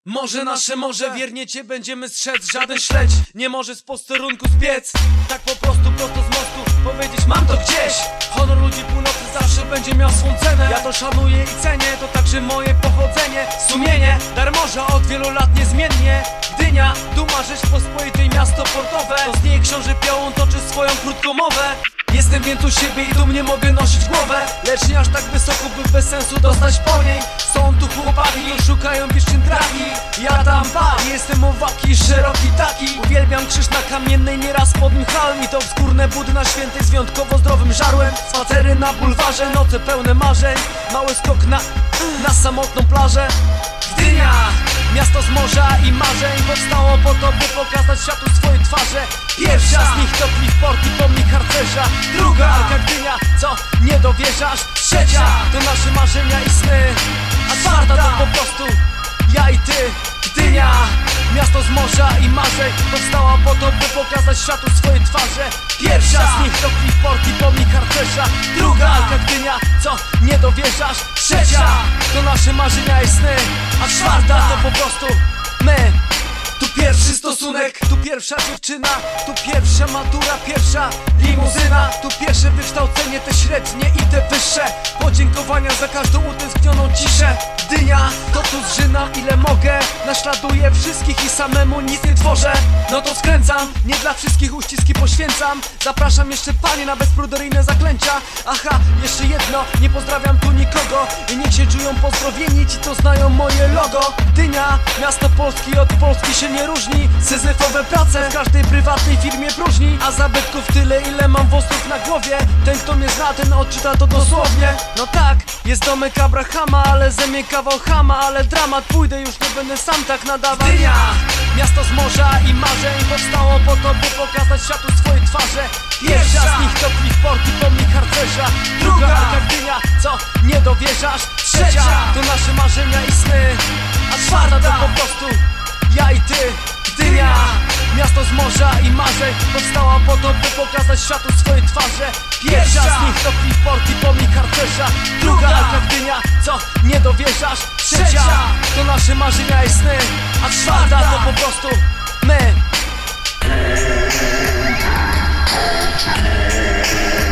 Morze nasze morze, wiernie cię będziemy strzec. Żaden śledź nie może z posterunku zbiec. Tak po prostu prosto z mostu powiedzieć mam to gdzieś. Honor ludzi północy zawsze będzie miał swą cenę. Ja to szanuję i cenię, to także moje pochodzenie. Sumienie, dar morza od wielu lat niezmiennie. Gdynia, duma Rzeczpospolitej, miasto portowe. To z niej książę Piołun toczy swoją krótką mowę. Jestem więc u siebie i dumnie mogę nosić głowę, lecz nie aż tak wysoko, by bez sensu dostać po niej. Są tu chłopaki, już szukają pieszczyn traki. Ja tam pan, jestem owaki, szeroki taki. Uwielbiam krzyż na Kamiennej, nieraz pod nim chal. I to obskurne budy na Świętej z wyjątkowo zdrowym żarłem. Spacery na bulwarze, noce pełne marzeń. Mały skok na samotną plażę. Gdynia, miasto z morza i marzeń. Powstało po to, by pokazać światu swoje twarze. Pierwsza z nich to Cliffport i pomnik harcerza. Druga Arka Gdynia, co nie dowierzasz. Trzecia to nasze marzenia i sny. A czwarta to po prostu ja i ty. Gdynia, miasto z morza i marzeń. Powstała po to, by pokazać światu swoje twarze. Pierwsza z nich to Cliffport i pomnik harcerza. Druga Arka Gdynia, co nie dowierzasz. Trzecia to nasze marzenia i sny. A czwarta to po prostu my. Tu pierwszy stosunek, tu pierwsza dziewczyna, tu pierwsza matura, pierwsza limuzyna. Tu pierwsze wykształcenie, te średnie i te wyższe. Podziękowania za każdą utęsknioną ciszę. Gdynia, to tu zżynam ile mogę. Naśladuję wszystkich i samemu nic nie tworzę. No to skręcam, nie dla wszystkich uściski poświęcam. Zapraszam jeszcze panie na bezpruderyjne zaklęcia. Aha, jeszcze jedno, nie pozdrawiam tu nikogo. I niech się czują pozdrowieni ci, co znają moje logo. Gdynia, miasto Polski od Polski się nie różni. Syzyfowe prace w każdej prywatnej firmie próżni. A zabytków tyle, ile mam włosów na głowie. Ten kto mnie zna, ten odczyta to dosłownie. No tak, jest domek Abrahama, ale ze mnie kawał chama. Ale dramat, pójdę, już nie będę sam tak nadawać. Gdynia, miasto z morza i marzeń. Powstało po to, by pokazać światu swoje twarze. Pierwsza z nich to Cliffport i pomnik harcerza. Druga Arka Gdynia, co nie dowierzasz. Trzecia to nasze marzenia i sny. A czwarta to po prostu ja i ty. Gdynia, miasto z morza i marzeń. Powstała po to, by pokazać światu swoje twarze. Pierwsza z nich to Cliffport i pomnik harcerza. Druga Arka Gdynia, co nie dowierzasz. Trzecia to nasze marzenia i sny. A czwarta to po prostu my.